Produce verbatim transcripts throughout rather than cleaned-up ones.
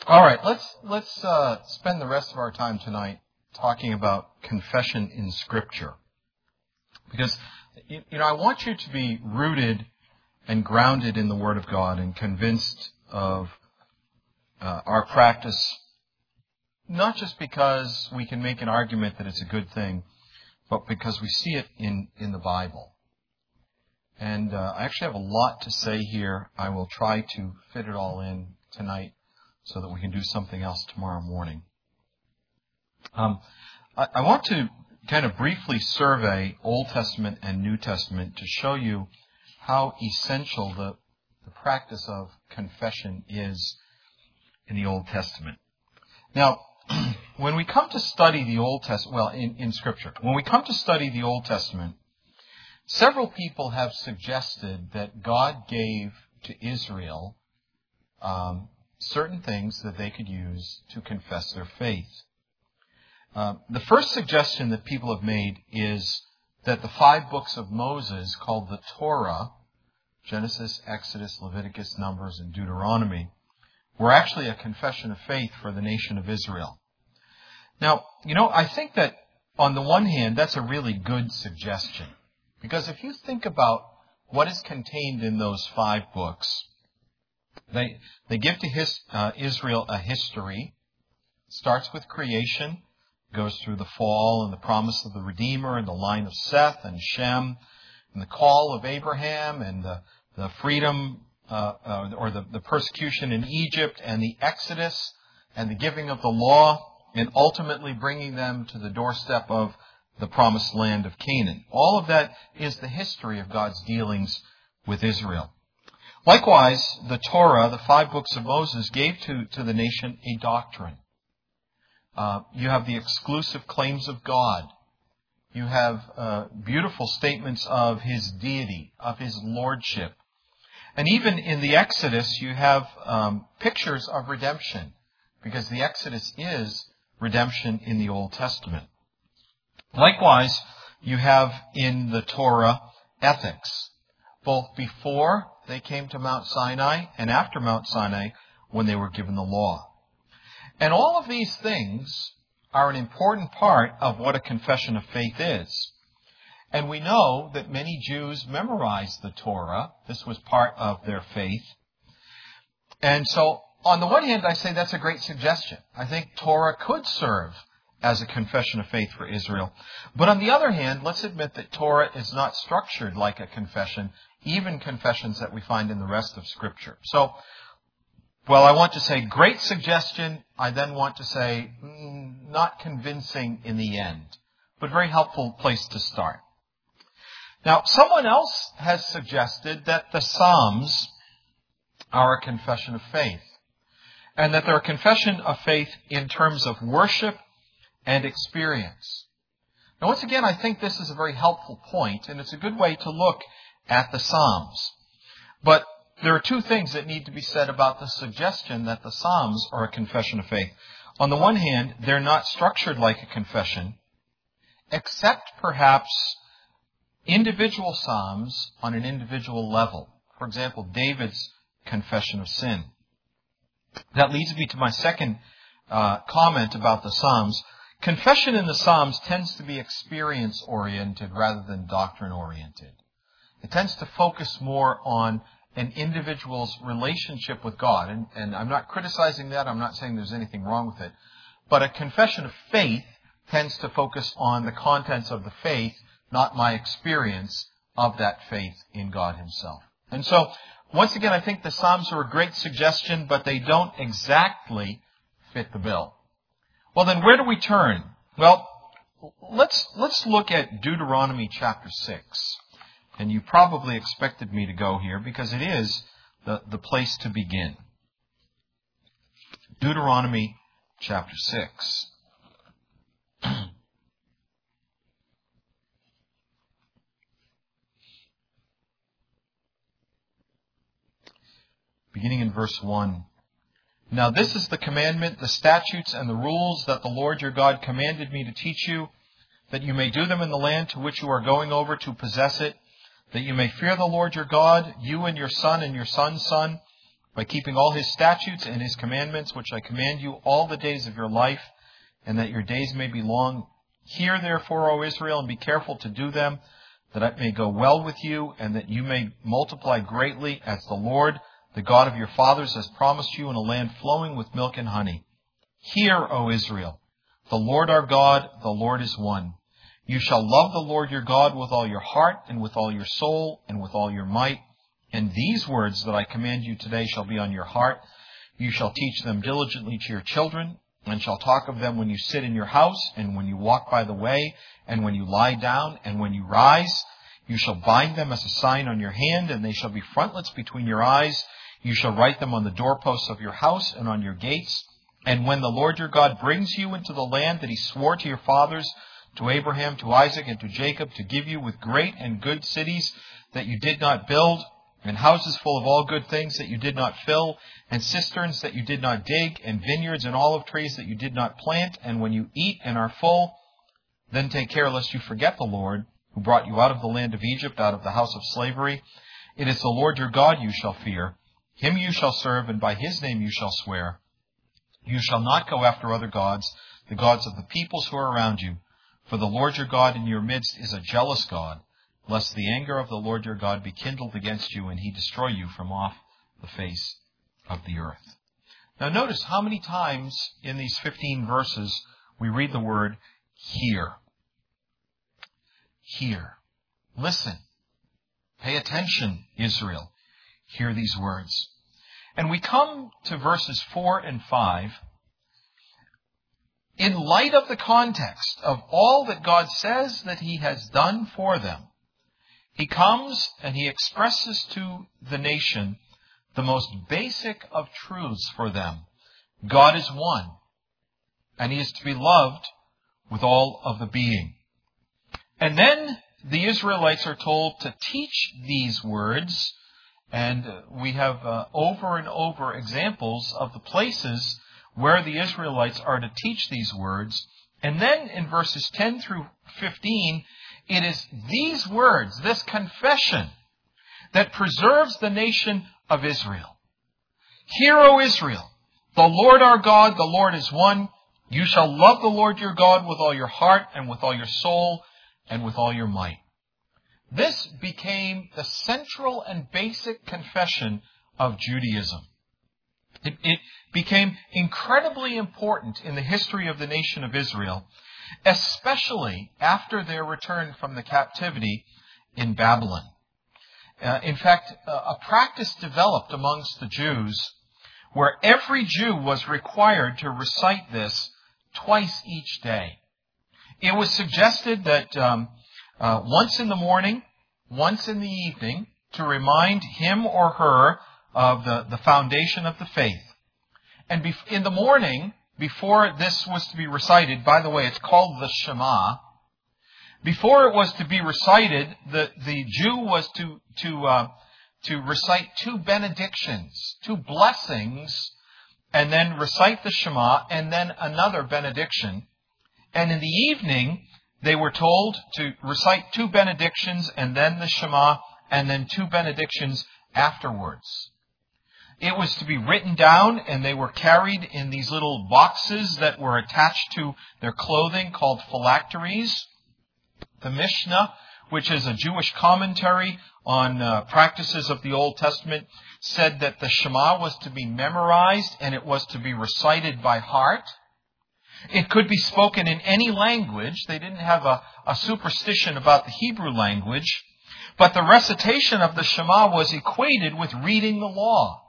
All right, let's let's uh, spend the rest of our time tonight talking about confession in Scripture, because you know I want you to be rooted and grounded in the Word of God and convinced of uh, our practice, not just because we can make an argument that it's a good thing, but because we see it in, in the Bible. And uh, I actually have a lot to say here. I will try to fit it all in tonight so that we can do something else tomorrow morning. Um, I, I want to kind of briefly survey Old Testament and New Testament to show you how essential the, the practice of confession is in the Old Testament. Now, when we come to study the Old Testament, well, in, in Scripture, when we come to study the Old Testament, several people have suggested that God gave to Israel um, certain things that they could use to confess their faith. Uh, the first suggestion that people have made is that the five books of Moses, called the Torah, Genesis, Exodus, Leviticus, Numbers, and Deuteronomy, were actually a confession of faith for the nation of Israel. Now, you know, I think that on the one hand, that's a really good suggestion. Because if you think about what is contained in those five books, they they give to his, uh, Israel a history. Starts with creation, goes through the fall and the promise of the Redeemer and the line of Seth and Shem, and the call of Abraham and the, the freedom uh, uh, or the, the persecution in Egypt and the Exodus and the giving of the law, and ultimately bringing them to the doorstep of the promised land of Canaan. All of that is the history of God's dealings with Israel. Likewise, the Torah, the five books of Moses, gave to, to the nation a doctrine. Uh, you have the exclusive claims of God. You have uh, beautiful statements of His deity, of His lordship. And even in the Exodus, you have um, pictures of redemption, because the Exodus is redemption in the Old Testament. Likewise, you have in the Torah ethics, both before they came to Mount Sinai and after Mount Sinai when they were given the law. And all of these things are an important part of what a confession of faith is. And we know that many Jews memorized the Torah. This was part of their faith. And so, on the one hand, I say that's a great suggestion. I think Torah could serve as a confession of faith for Israel. But on the other hand, let's admit that Torah is not structured like a confession, even confessions that we find in the rest of Scripture. So, well, I want to say great suggestion. I then want to say mm, not convincing in the end, but very helpful place to start. Now, someone else has suggested that the Psalms are a confession of faith, and that they're a confession of faith in terms of worship and experience. Now, once again, I think this is a very helpful point, and it's a good way to look at the Psalms. But there are two things that need to be said about the suggestion that the Psalms are a confession of faith. On the one hand, they're not structured like a confession, except perhaps individual Psalms on an individual level. For example, David's confession of sin. That leads me to my second uh, comment about the Psalms. Confession in the Psalms tends to be experience-oriented rather than doctrine-oriented. It tends to focus more on an individual's relationship with God. And, and I'm not criticizing that. I'm not saying there's anything wrong with it. But a confession of faith tends to focus on the contents of the faith, not my experience of that faith in God Himself. And so, once again, I think the Psalms are a great suggestion, but they don't exactly fit the bill. Well, then where do we turn? Well, let's let's look at Deuteronomy chapter six. And you probably expected me to go here because it is the, the place to begin. Deuteronomy chapter six. Beginning in verse one. Now this is the commandment, the statutes, and the rules that the Lord your God commanded me to teach you, that you may do them in the land to which you are going over to possess it, that you may fear the Lord your God, you and your son and your son's son, by keeping all his statutes and his commandments, which I command you all the days of your life, and that your days may be long. Hear therefore, O Israel, and be careful to do them, that it may go well with you, and that you may multiply greatly, as the Lord, the God of your fathers, has promised you, in a land flowing with milk and honey. Hear, O Israel, the Lord our God, the Lord is one. You shall love the Lord your God with all your heart, and with all your soul, and with all your might. And these words that I command you today shall be on your heart. You shall teach them diligently to your children, and shall talk of them when you sit in your house, and when you walk by the way, and when you lie down, and when you rise. You shall bind them as a sign on your hand, and they shall be frontlets between your eyes. You shall write them on the doorposts of your house and on your gates. And when the Lord your God brings you into the land that he swore to your fathers, to Abraham, to Isaac, and to Jacob, to give you with great and good cities that you did not build, and houses full of all good things that you did not fill, and cisterns that you did not dig, and vineyards and olive trees that you did not plant, and when you eat and are full, then take care lest you forget the Lord, who brought you out of the land of Egypt, out of the house of slavery. It is the Lord your God you shall fear. Him you shall serve, and by his name you shall swear. You shall not go after other gods, the gods of the peoples who are around you. For the Lord your God in your midst is a jealous God, lest the anger of the Lord your God be kindled against you, and he destroy you from off the face of the earth. Now notice how many times in these fifteen verses we read the word hear. Hear. Listen. Pay attention, Israel. Hear these words. And we come to verses four and five. In light of the context of all that God says that he has done for them, he comes and he expresses to the nation the most basic of truths for them. God is one, and he is to be loved with all of the being. And then the Israelites are told to teach these words, and we have uh, over and over examples of the places where the Israelites are to teach these words. And then in verses ten through fifteen, it is these words, this confession, that preserves the nation of Israel. Hear, O Israel, the Lord our God, the Lord is one. You shall love the Lord your God with all your heart and with all your soul and with all your might. This became the central and basic confession of Judaism. It, it became incredibly important in the history of the nation of Israel, especially after their return from the captivity in Babylon. Uh, in fact, uh, a practice developed amongst the Jews where every Jew was required to recite this twice each day. It was suggested that um, uh, once in the morning, once in the evening, to remind him or her of the, the foundation of the faith. And bef- in the morning, before this was to be recited, by the way, it's called the Shema. Before it was to be recited, the, the Jew was to to uh, to recite two benedictions, two blessings, and then recite the Shema, and then another benediction. And in the evening, they were told to recite two benedictions, and then the Shema, and then two benedictions afterwards. It was to be written down, and they were carried in these little boxes that were attached to their clothing called phylacteries. The Mishnah, which is a Jewish commentary on uh, practices of the Old Testament, said that the Shema was to be memorized and it was to be recited by heart. It could be spoken in any language. They didn't have a, a superstition about the Hebrew language. But the recitation of the Shema was equated with reading the law.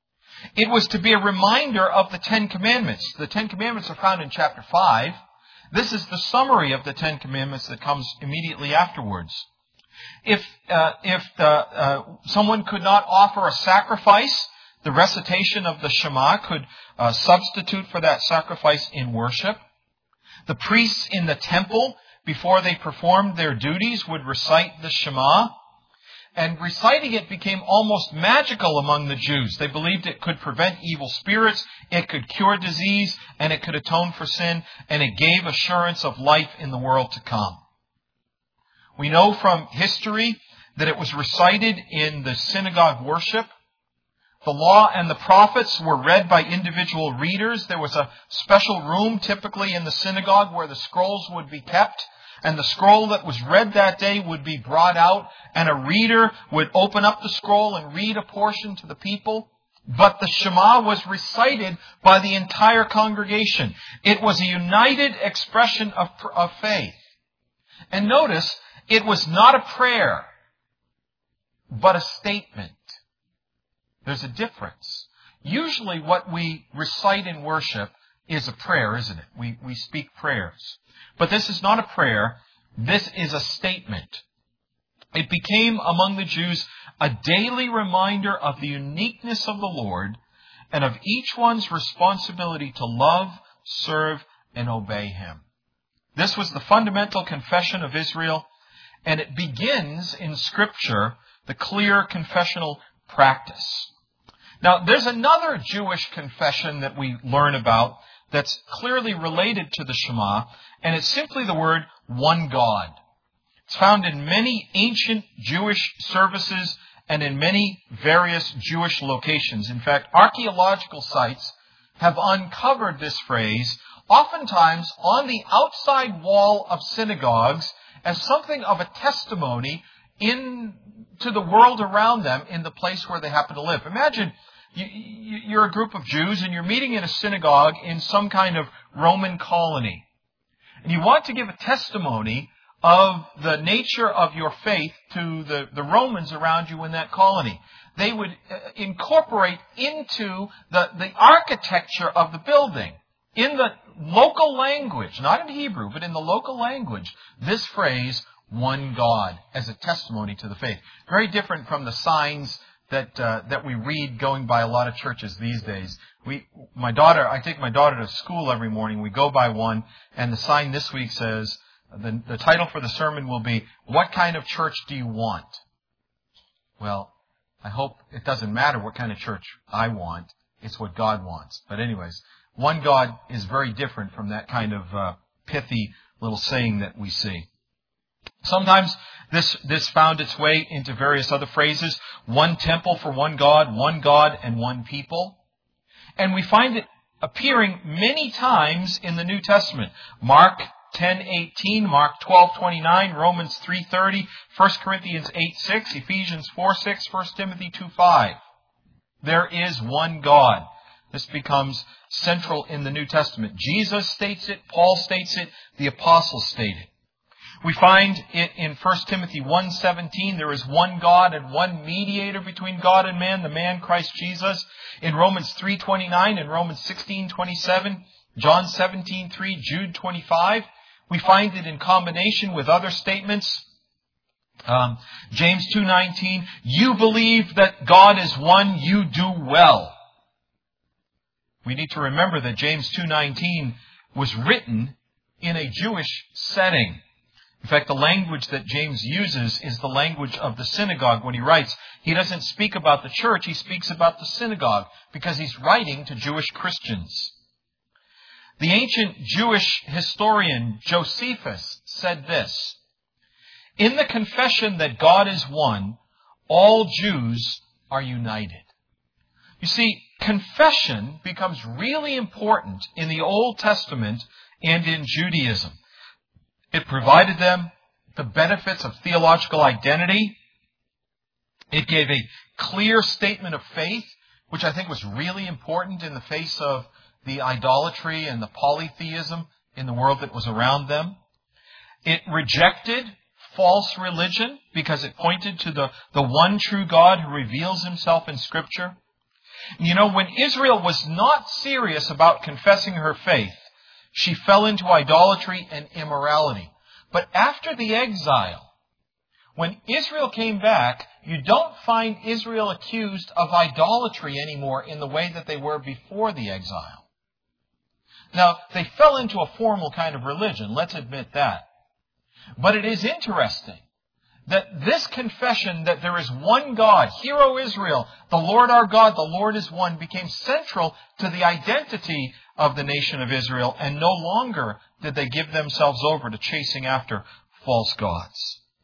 It was to be a reminder of the Ten Commandments. The Ten Commandments are found in chapter five. This is the summary of the Ten Commandments that comes immediately afterwards. If uh, if the, uh, someone could not offer a sacrifice, the recitation of the Shema could uh, substitute for that sacrifice in worship. The priests in the temple, before they performed their duties, would recite the Shema. And reciting it became almost magical among the Jews. They believed it could prevent evil spirits, it could cure disease, and it could atone for sin, and it gave assurance of life in the world to come. We know from history that it was recited in the synagogue worship, The law and the prophets were read by individual readers. There was a special room typically in the synagogue where the scrolls would be kept. And the scroll that was read that day would be brought out, and a reader would open up the scroll and read a portion to the people. But the Shema was recited by the entire congregation. It was a united expression of, of faith. And notice, it was not a prayer, but a statement. There's a difference. Usually what we recite in worship is a prayer, isn't it? We, we speak prayers. But this is not a prayer. This is a statement. It became among the Jews a daily reminder of the uniqueness of the Lord and of each one's responsibility to love, serve, and obey Him. This was the fundamental confession of Israel, and it begins in Scripture the clear confessional practice. Now, there's another Jewish confession that we learn about that's clearly related to the Shema, and it's simply the word one God. It's found in many ancient Jewish services and in many various Jewish locations. In fact, archaeological sites have uncovered this phrase, oftentimes on the outside wall of synagogues, as something of a testimony in to the world around them in the place where they happen to live. Imagine you're a group of Jews and you're meeting in a synagogue in some kind of Roman colony. And you want to give a testimony of the nature of your faith to the, the Romans around you in that colony. They would incorporate into the, the architecture of the building, in the local language, not in Hebrew, but in the local language, this phrase, one God, as a testimony to the faith. Very different from the signs that uh, that we read going by a lot of churches these days. We, my daughter, I take my daughter to school every morning. We go by one, and the sign this week says, the, the title for the sermon will be, "What kind of church do you want?" Well, I hope it doesn't matter what kind of church I want. It's what God wants. But anyways, one God is very different from that kind of uh, pithy little saying that we see. Sometimes this, this found its way into various other phrases. One temple for one God, one God and one people. And we find it appearing many times in the New Testament. Mark ten eighteen, Mark twelve twenty-nine, Romans three thirty, First Corinthians eight six, Ephesians four six, First Timothy two five. There is one God. This becomes central in the New Testament. Jesus states it, Paul states it, the apostles state it. We find it in First Timothy one seventeen, there is one God and one mediator between God and man, the man Christ Jesus. In Romans three twenty-nine, in Romans sixteen twenty-seven, John seventeen three, Jude twenty-five. We find it in combination with other statements. Um, James two nineteen, you believe that God is one, you do well. We need to remember that James two nineteen was written in a Jewish setting. In fact, the language that James uses is the language of the synagogue when he writes. He doesn't speak about the church, he speaks about the synagogue because he's writing to Jewish Christians. The ancient Jewish historian Josephus said this, in the confession that God is one, all Jews are united. You see, confession becomes really important in the Old Testament and in Judaism. It provided them the benefits of theological identity. It gave a clear statement of faith, which I think was really important in the face of the idolatry and the polytheism in the world that was around them. It rejected false religion because it pointed to the, the one true God who reveals himself in Scripture. You know, when Israel was not serious about confessing her faith, she fell into idolatry and immorality. But after the exile, when Israel came back, you don't find Israel accused of idolatry anymore in the way that they were before the exile. Now, they fell into a formal kind of religion, let's admit that. But it is interesting that this confession that there is one God, Hear, O Israel, the Lord our God, the Lord is one, became central to the identity of the nation of Israel, and no longer did they give themselves over to chasing after false gods.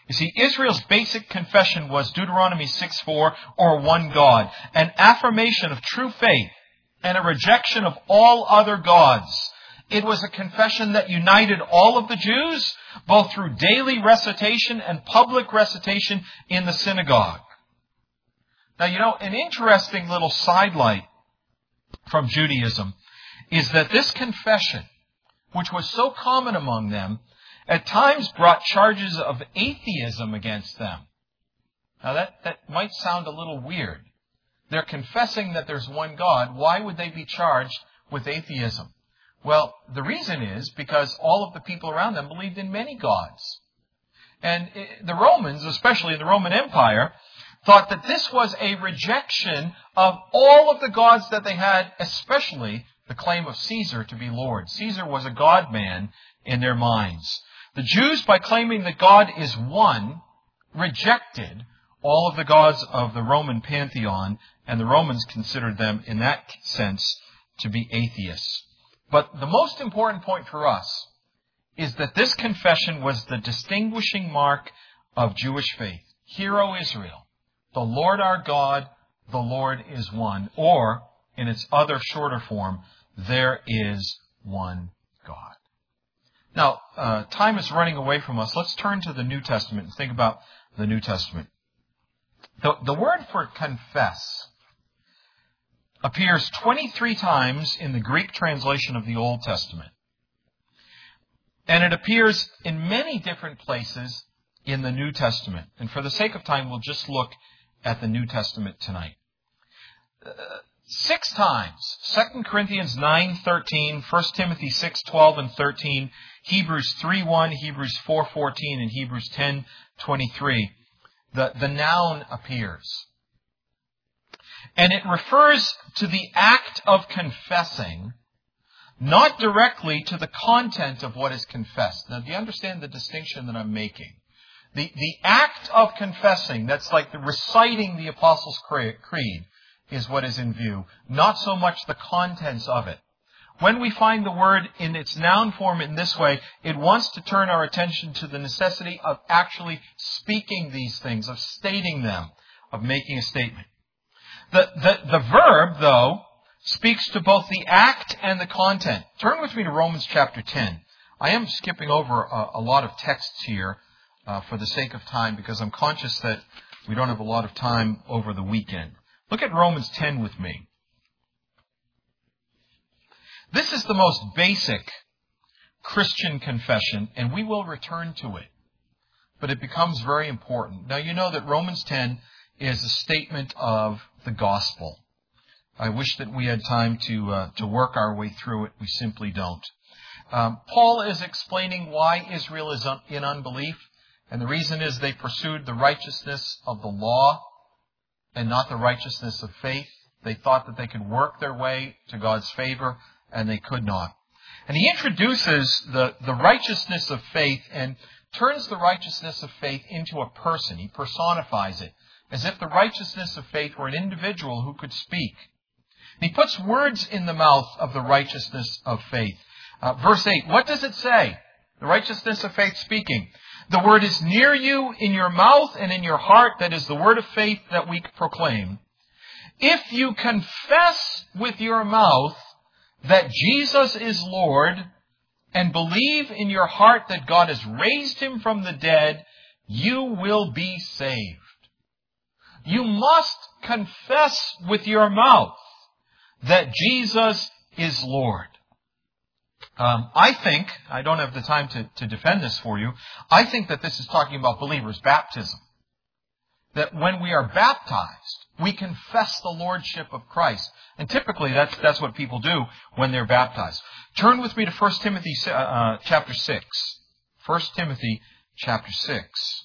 You see, Israel's basic confession was Deuteronomy six four, or one God, an affirmation of true faith and a rejection of all other gods. It was a confession that united all of the Jews, both through daily recitation and public recitation in the synagogue. Now, you know, an interesting little sidelight from Judaism is that this confession, which was so common among them, at times brought charges of atheism against them. Now, that, that might sound a little weird. They're confessing that there's one God. Why would they be charged with atheism? Well, the reason is because all of the people around them believed in many gods. And the Romans, especially in the Roman Empire, thought that this was a rejection of all of the gods that they had, especially the claim of Caesar to be Lord. Caesar was a God-man in their minds. The Jews, by claiming that God is one, rejected all of the gods of the Roman pantheon, and the Romans considered them, in that sense, to be atheists. But the most important point for us is that this confession was the distinguishing mark of Jewish faith. Hear, O Israel, the Lord our God, the Lord is one. Or, in its other shorter form, there is one God. Now, uh, time is running away from us. Let's turn to the New Testament and think about the New Testament. The, the word for confess appears twenty-three times in the Greek translation of the Old Testament. And it appears in many different places in the New Testament. And for the sake of time, we'll just look at the New Testament tonight. Uh, six times. Second Corinthians nine thirteen, First Timothy six twelve and thirteen, Hebrews three one, Hebrews four fourteen, and Hebrews ten twenty-three. The, the noun appears. And it refers to the act of confessing, not directly to the content of what is confessed. Now, do you understand the distinction that I'm making? The, the act of confessing, that's like the reciting the Apostles' Creed, is what is in view, not so much the contents of it. When we find the word in its noun form in this way, it wants to turn our attention to the necessity of actually speaking these things, of stating them, of making a statement. The, the, the verb, though, speaks to both the act and the content. Turn with me to Romans chapter ten. I am skipping over a, a lot of texts here uh, for the sake of time, because I'm conscious that we don't have a lot of time over the weekend. Look at Romans ten with me. This is the most basic Christian confession, and we will return to it. But it becomes very important. Now, you know that Romans ten is a statement of the gospel. I wish that we had time to uh, to work our way through it. We simply don't. Um, Paul is explaining why Israel is un- in unbelief, and the reason is they pursued the righteousness of the law and not the righteousness of faith. They thought that they could work their way to God's favor, and they could not. And he introduces the, the righteousness of faith and turns the righteousness of faith into a person. He personifies it, as if the righteousness of faith were an individual who could speak. And he puts words in the mouth of the righteousness of faith. Uh, verse eight, what does it say? The righteousness of faith speaking. The word is near you, in your mouth and in your heart. That is the word of faith that we proclaim. If you confess with your mouth that Jesus is Lord and believe in your heart that God has raised him from the dead, you will be saved. You must confess with your mouth that Jesus is Lord. Um, I think, I don't have the time to, to defend this for you, I think that this is talking about believers' baptism. That when we are baptized, we confess the lordship of Christ. And typically that's that's what people do when they're baptized. Turn with me to First Timothy uh, chapter six. First Timothy chapter six.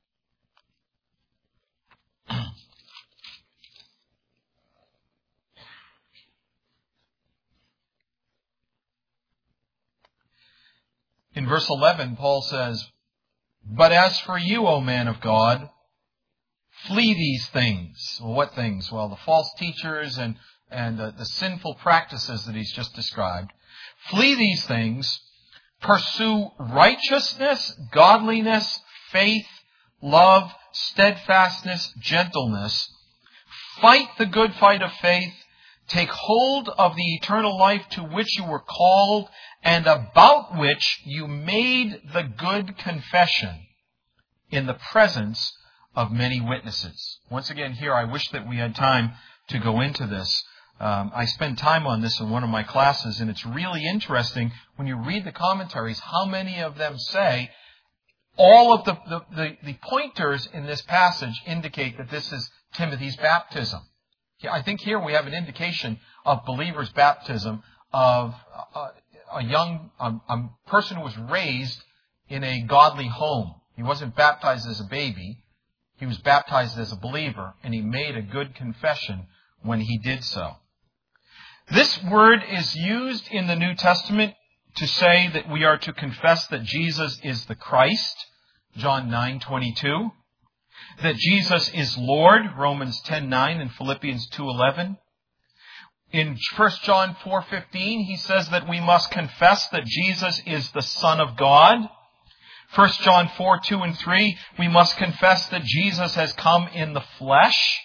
In verse eleven, Paul says, "But as for you, O man of God, flee these things." Well, what things? Well, the false teachers and, and uh, the sinful practices that he's just described. Flee these things. Pursue righteousness, godliness, faith, love, steadfastness, gentleness. Fight the good fight of faith. Take hold of the eternal life to which you were called and about which you made the good confession in the presence of many witnesses. Once again, here, I wish that we had time to go into this. Um, I spend time on this in one of my classes, and it's really interesting when you read the commentaries how many of them say all of the, the, the, the pointers in this passage indicate that this is Timothy's baptism. I think here we have an indication of believers' baptism of a, a young a, a person who was raised in a godly home. He wasn't baptized as a baby. He was baptized as a believer, and he made a good confession when he did so. This word is used in the New Testament to say that we are to confess that Jesus is the Christ, John nine twenty-two. That Jesus is Lord, Romans ten nine and Philippians two eleven. In First John four fifteen, he says that we must confess that Jesus is the Son of God. First John four two and three, we must confess that Jesus has come in the flesh.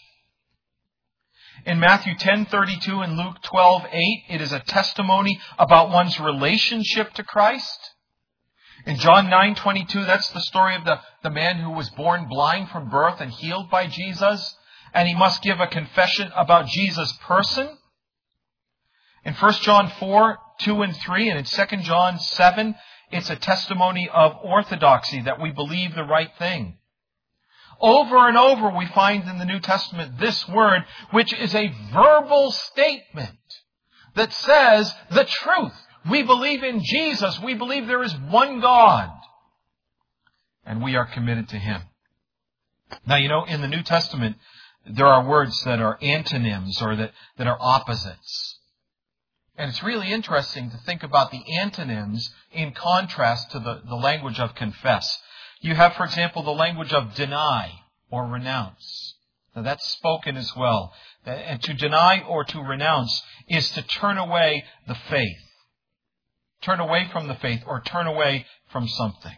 In Matthew ten thirty-two and Luke twelve eight, it is a testimony about one's relationship to Christ. In John nine twenty-two, that's the story of the, the man who was born blind from birth and healed by Jesus. And he must give a confession about Jesus' person. In First John four, two and three, and in Second John seven, it's a testimony of orthodoxy, that we believe the right thing. Over and over we find in the New Testament this word, which is a verbal statement that says the truth. We believe in Jesus. We believe there is one God. And we are committed to Him. Now, you know, in the New Testament, there are words that are antonyms or that, that are opposites. And it's really interesting to think about the antonyms in contrast to the, the language of confess. You have, for example, the language of deny or renounce. Now, that's spoken as well. And to deny or to renounce is to turn away the faith. Turn away from the faith or turn away from something.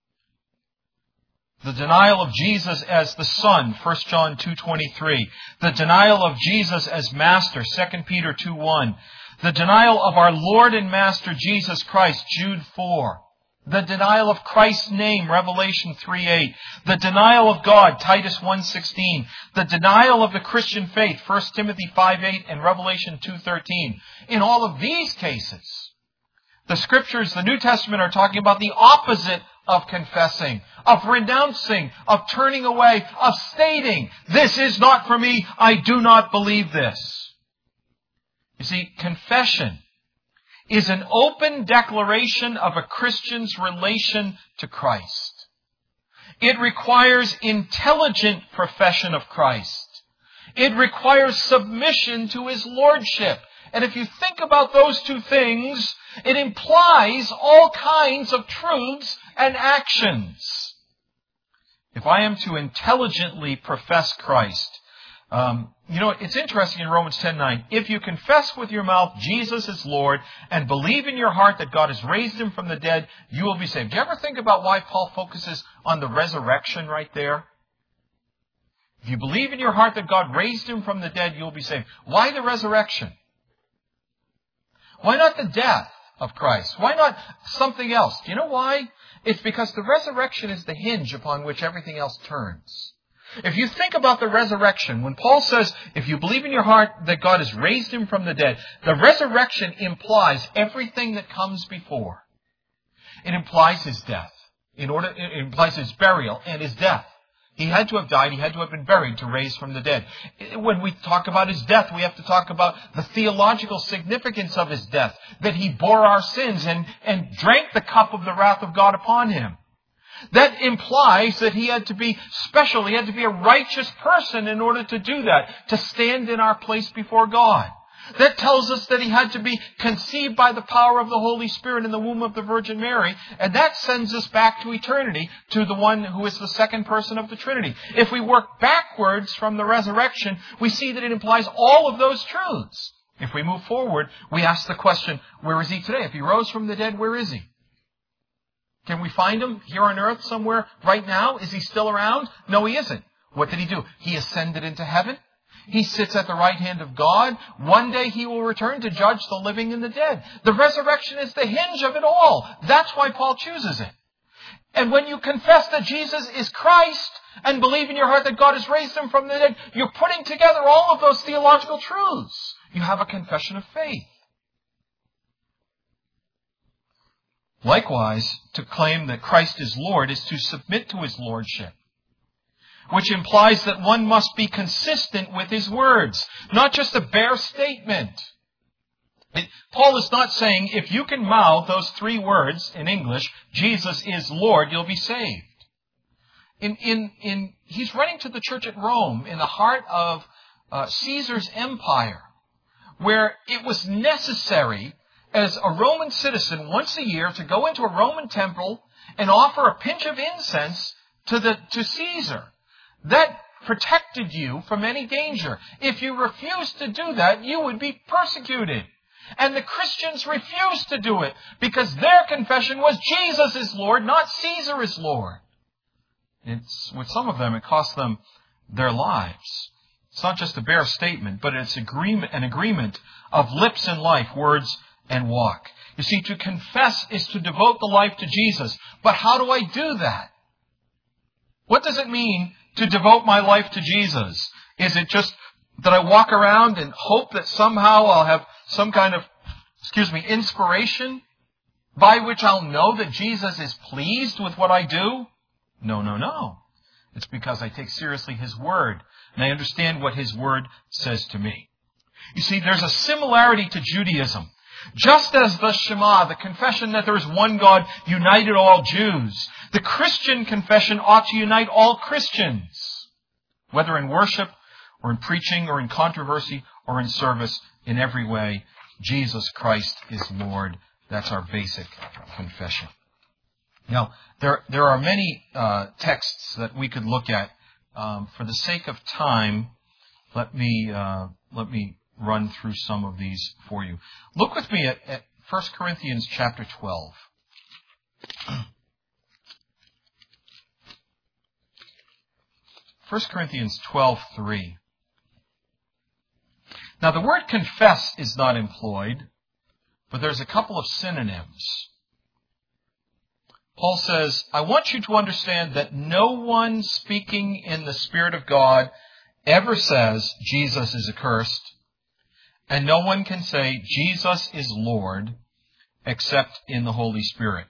The denial of Jesus as the Son, First John two twenty-three. The denial of Jesus as Master, Second Peter two one. The denial of our Lord and Master Jesus Christ, Jude four. The denial of Christ's name, Revelation three eight. The denial of God, Titus one sixteen. The denial of the Christian faith, First Timothy five eight and Revelation two thirteen. In all of these cases, the Scriptures, the New Testament, are talking about the opposite of confessing, of renouncing, of turning away, of stating, this is not for me, I do not believe this. You see, confession is an open declaration of a Christian's relation to Christ. It requires intelligent profession of Christ. It requires submission to His Lordship. And if you think about those two things, it implies all kinds of truths and actions. If I am to intelligently profess Christ, um, you know, it's interesting in Romans ten nine. If you confess with your mouth Jesus is Lord and believe in your heart that God has raised Him from the dead, you will be saved. Do you ever think about why Paul focuses on the resurrection right there? If you believe in your heart that God raised Him from the dead, you'll be saved. Why the resurrection? Why not the death of Christ? Why not something else? Do you know why? It's because the resurrection is the hinge upon which everything else turns. If you think about the resurrection, when Paul says, if you believe in your heart that God has raised Him from the dead, the resurrection implies everything that comes before. It implies His death. In order, it implies His burial and His death. He had to have died. He had to have been buried to raise from the dead. When we talk about His death, we have to talk about the theological significance of His death. That He bore our sins and, and drank the cup of the wrath of God upon Him. That implies that He had to be special. He had to be a righteous person in order to do that. To stand in our place before God. That tells us that He had to be conceived by the power of the Holy Spirit in the womb of the Virgin Mary. And that sends us back to eternity, to the one who is the second person of the Trinity. If we work backwards from the resurrection, we see that it implies all of those truths. If we move forward, we ask the question, where is He today? If He rose from the dead, where is He? Can we find him here on earth somewhere right now? Is he still around? No, he isn't. What did he do? He ascended into heaven. He sits at the right hand of God. One day he will return to judge the living and the dead. The resurrection is the hinge of it all. That's why Paul chooses it. And when you confess that Jesus is Christ and believe in your heart that God has raised him from the dead, you're putting together all of those theological truths. You have a confession of faith. Likewise, to claim that Christ is Lord is to submit to his lordship, which implies that one must be consistent with his words, not just a bare statement. It, Paul is not saying if you can mouth those three words in English, Jesus is Lord, you'll be saved. In, in, in, he's writing to the church at Rome in the heart of uh, Caesar's empire, where it was necessary as a Roman citizen once a year to go into a Roman temple and offer a pinch of incense to the to Caesar. That protected you from any danger. If you refused to do that, you would be persecuted. And the Christians refused to do it because their confession was Jesus is Lord, not Caesar is Lord. It's, with some of them, it cost them their lives. It's not just a bare statement, but it's agreement, an agreement of lips and life, words and walk. You see, to confess is to devote the life to Jesus. But how do I do that? What does it mean to devote my life to Jesus? Is it just that I walk around and hope that somehow I'll have some kind of, excuse me, inspiration by which I'll know that Jesus is pleased with what I do? No, no, no. It's because I take seriously his word and I understand what his word says to me. You see, there's a similarity to Judaism. Just as the Shema, the confession that there is one God, united all Jews, the Christian confession ought to unite all Christians, whether in worship or in preaching or in controversy or in service, in every way, Jesus Christ is Lord. That's our basic confession. Now, there there are many uh, texts that we could look at. Um, for the sake of time, let me uh, let me run through some of these for you. Look with me at, at First Corinthians chapter twelve. First Corinthians twelve three. Now, the word confess is not employed, but there's a couple of synonyms. Paul says, I want you to understand that no one speaking in the Spirit of God ever says Jesus is accursed, and no one can say Jesus is Lord except in the Holy Spirit.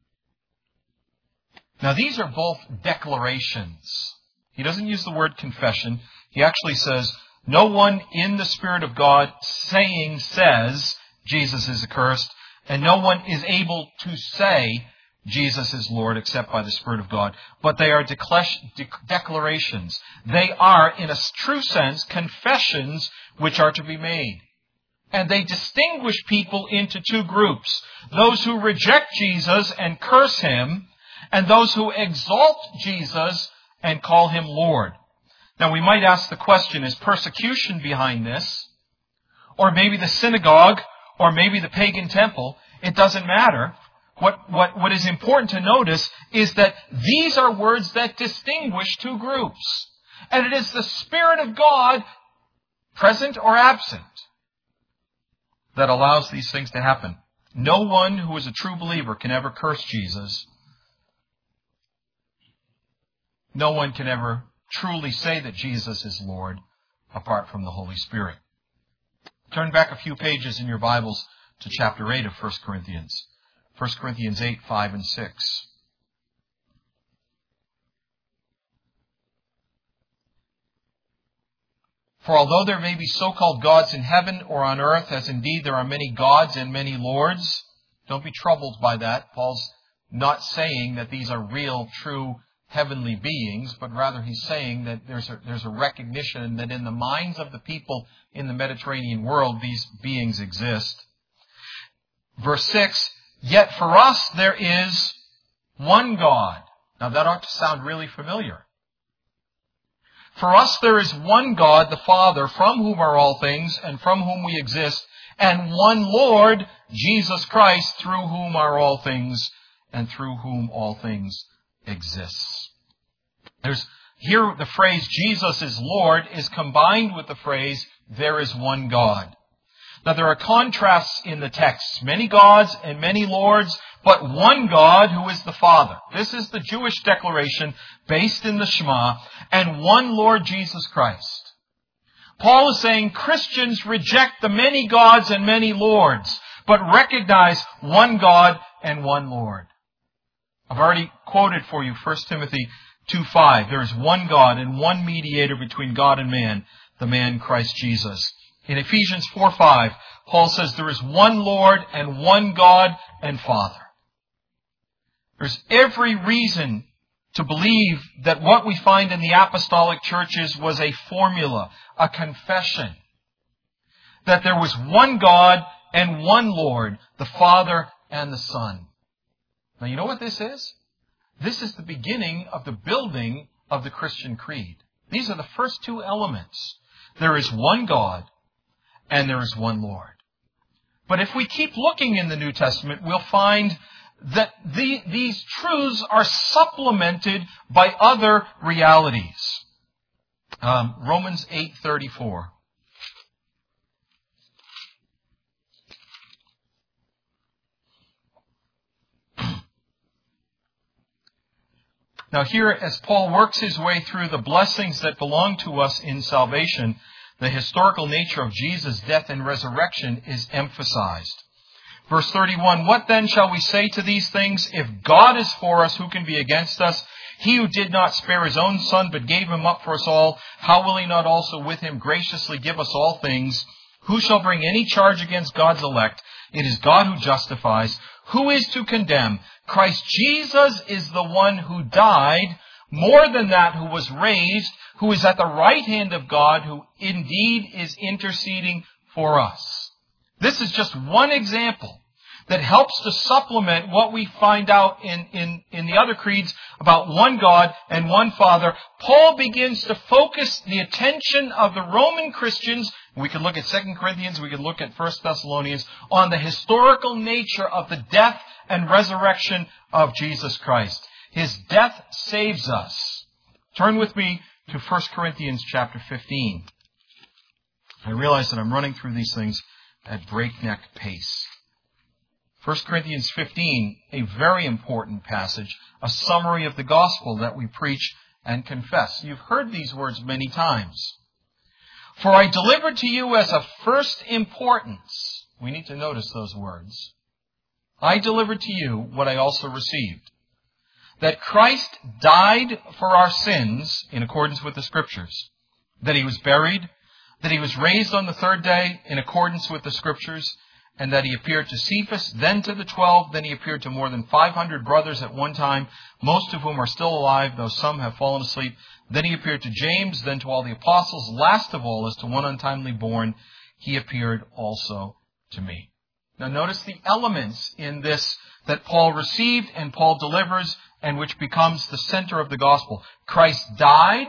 Now, these are both declarations. He doesn't use the word confession. He actually says, no one in the Spirit of God saying says Jesus is accursed, and no one is able to say Jesus is Lord except by the Spirit of God. But they are declarations. They are, in a true sense, confessions which are to be made. And they distinguish people into two groups. Those who reject Jesus and curse him, and those who exalt Jesus and call him Lord. Now we might ask the question, is persecution behind this? Or maybe the synagogue, or maybe the pagan temple? It doesn't matter. What, what, what is important to notice is that these are words that distinguish two groups. And it is the Spirit of God, present or absent, that allows these things to happen. No one who is a true believer can ever curse Jesus. No one can ever truly say that Jesus is Lord apart from the Holy Spirit. Turn back a few pages in your Bibles to chapter eight of First Corinthians. First Corinthians eight, five, and six. For although there may be so-called gods in heaven or on earth, as indeed there are many gods and many lords, don't be troubled by that. Paul's not saying that these are real, true, heavenly beings, but rather he's saying that there's a, there's a recognition that in the minds of the people in the Mediterranean world, these beings exist. Verse six, yet for us there is one God. Now that ought to sound really familiar. For us there is one God, the Father, from whom are all things, and from whom we exist, and one Lord, Jesus Christ, through whom are all things, and through whom all things exist. There's here the phrase Jesus is Lord is combined with the phrase there is one God. Now there are contrasts in the text. Many gods and many lords, but one God who is the Father. This is the Jewish declaration based in the Shema, and one Lord Jesus Christ. Paul is saying Christians reject the many gods and many lords, but recognize one God and one Lord. I've already quoted for you First Timothy two five. There is one God and one mediator between God and man, the man Christ Jesus. In Ephesians four five, Paul says there is one Lord and one God and Father. There's every reason to believe that what we find in the apostolic churches was a formula, a confession. That there was one God and one Lord, the Father and the Son. Now you know what this is? This is the beginning of the building of the Christian creed. These are the first two elements. There is one God and there is one Lord. But if we keep looking in the New Testament, we'll find that the, these truths are supplemented by other realities. Um, Romans eight thirty-four. Now here, as Paul works his way through the blessings that belong to us in salvation, the historical nature of Jesus' death and resurrection is emphasized. Verse thirty-one, what then shall we say to these things? If God is for us, who can be against us? He who did not spare his own Son, but gave him up for us all, how will he not also with him graciously give us all things? Who shall bring any charge against God's elect? It is God who justifies. Who is to condemn? Christ Jesus is the one who died, more than that, who was raised, who is at the right hand of God, who indeed is interceding for us. This is just one example that helps to supplement what we find out in, in, in the other creeds about one God and one Father. Paul begins to focus the attention of the Roman Christians, we could look at Second Corinthians, we could look at First Thessalonians, on the historical nature of the death and resurrection of Jesus Christ. His death saves us. Turn with me to First Corinthians chapter fifteen. I realize that I'm running through these things at breakneck pace. First Corinthians fifteen, a very important passage, a summary of the gospel that we preach and confess. You've heard these words many times. For I delivered to you as of first importance. We need to notice those words. I delivered to you what I also received. That Christ died for our sins in accordance with the Scriptures. That He was buried. That He was raised on the third day in accordance with the Scriptures. And that He appeared to Cephas, then to the twelve, then He appeared to more than five hundred brothers at one time, most of whom are still alive, though some have fallen asleep. Then He appeared to James, then to all the apostles. Last of all, as to one untimely born, He appeared also to me. Now notice the elements in this that Paul received and Paul delivers, and which becomes the center of the gospel. Christ died.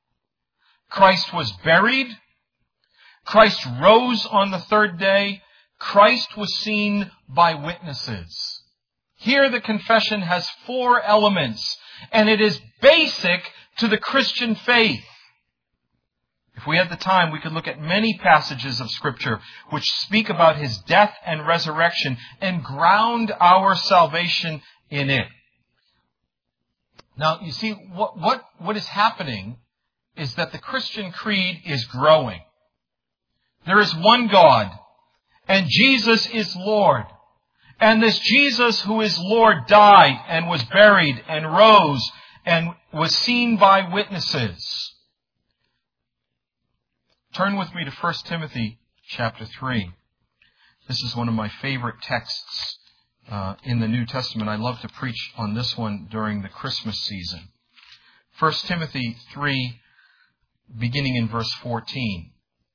Christ was buried. Christ rose on the third day. Christ was seen by witnesses. Here the confession has four elements, and it is basic to the Christian faith. If we had the time, we could look at many passages of Scripture which speak about His death and resurrection and ground our salvation in it. Now, you see, what, what, what is happening is that the Christian creed is growing. There is one God. And Jesus is Lord. And this Jesus who is Lord died and was buried and rose and was seen by witnesses. Turn with me to First Timothy chapter three. This is one of my favorite texts uh, in the New Testament. I love to preach on this one during the Christmas season. First Timothy three, beginning in verse fourteen.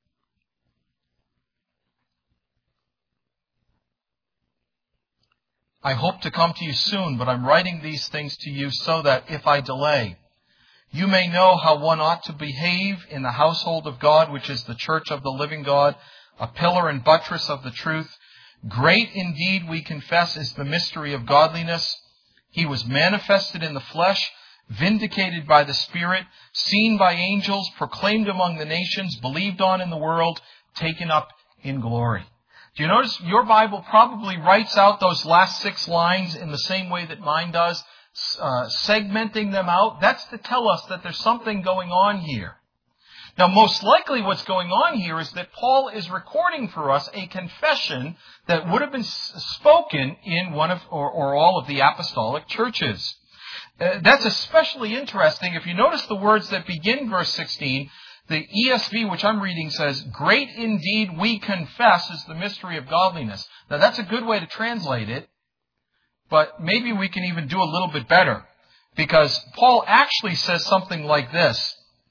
I hope to come to you soon, but I'm writing these things to you so that if I delay, you may know how one ought to behave in the household of God, which is the church of the living God, a pillar and buttress of the truth. Great indeed, we confess, is the mystery of godliness. He was manifested in the flesh, vindicated by the Spirit, seen by angels, proclaimed among the nations, believed on in the world, taken up in glory. Do you notice your Bible probably writes out those last six lines in the same way that mine does, uh, segmenting them out? That's to tell us that there's something going on here. Now, most likely what's going on here is that Paul is recording for us a confession that would have been spoken in one of or, or all of the apostolic churches. Uh, that's especially interesting if you notice the words that begin verse sixteen. The E S V, which I'm reading, says, "Great indeed we confess is the mystery of godliness." Now, that's a good way to translate it, but maybe we can even do a little bit better, because Paul actually says something like this: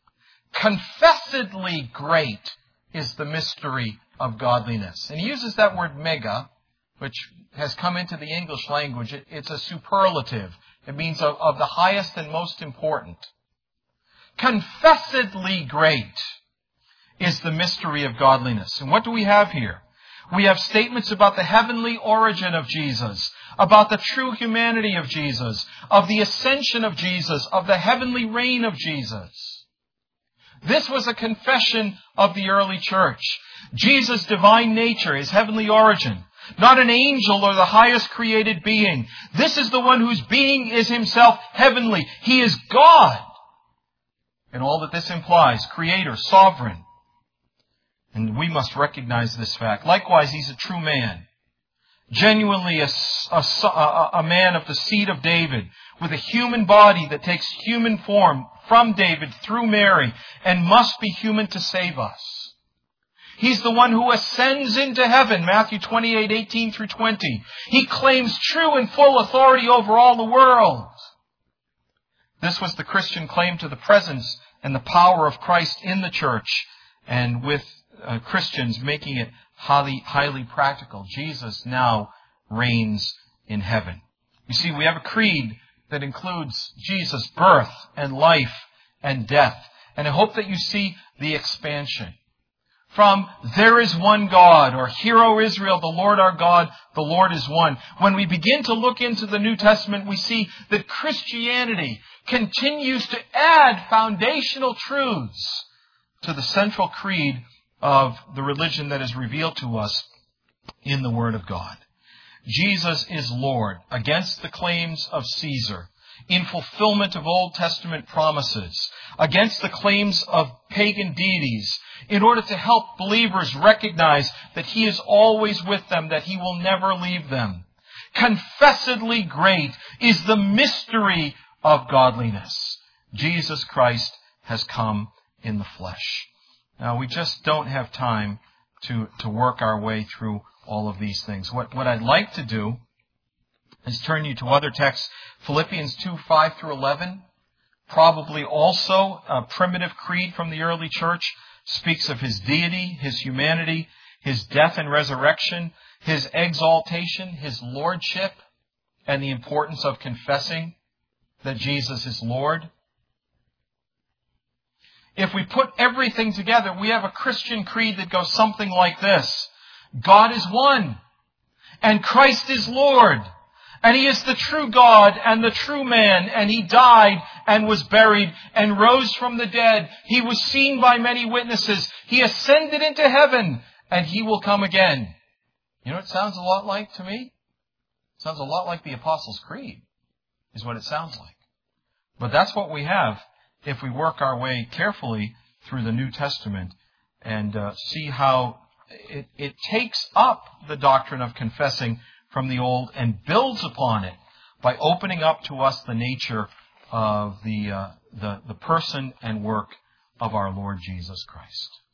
"Confessedly great is the mystery of godliness." And he uses that word mega, which has come into the English language. It, it's a superlative. It means of, of the highest and most important. Confessedly great is the mystery of godliness. And what do we have here? We have statements about the heavenly origin of Jesus, about the true humanity of Jesus, of the ascension of Jesus, of the heavenly reign of Jesus. This was a confession of the early church. Jesus' divine nature, His heavenly origin, not an angel or the highest created being. This is the one whose being is Himself heavenly. He is God. And all that this implies, Creator, Sovereign. And we must recognize this fact. Likewise, He's a true man. Genuinely a, a, a man of the seed of David, with a human body that takes human form from David through Mary, and must be human to save us. He's the one who ascends into heaven, Matthew twenty-eight, eighteen through twenty. He claims true and full authority over all the world. This was the Christian claim to the presence and the power of Christ in the church, and with uh, Christians making it highly, highly practical. Jesus now reigns in heaven. You see, we have a creed that includes Jesus' birth and life and death. And I hope that you see the expansion. From "there is one God," or "Hear, O Israel, the Lord our God, the Lord is one." When we begin to look into the New Testament, we see that Christianity continues to add foundational truths to the central creed of the religion that is revealed to us in the Word of God. Jesus is Lord against the claims of Caesar, in fulfillment of Old Testament promises, against the claims of pagan deities, in order to help believers recognize that He is always with them, that He will never leave them. Confessedly great is the mystery of godliness. Jesus Christ has come in the flesh. Now, we just don't have time to, to work our way through all of these things. What, what I'd like to do is turn you to other texts. Philippians two, five through eleven, probably also a primitive creed from the early church, speaks of His deity, His humanity, His death and resurrection, His exaltation, His lordship, and the importance of confessing that Jesus is Lord. If we put everything together, we have a Christian creed that goes something like this: God is one, and Christ is Lord, and He is the true God and the true man, and He died and was buried and rose from the dead. He was seen by many witnesses. He ascended into heaven, and He will come again. You know what it sounds a lot like to me? It sounds a lot like the Apostles' Creed, is what it sounds like. But that's what we have if we work our way carefully through the New Testament and uh, see how it, it takes up the doctrine of confessing from the Old and builds upon it by opening up to us the nature of the, uh, the, the person and work of our Lord Jesus Christ.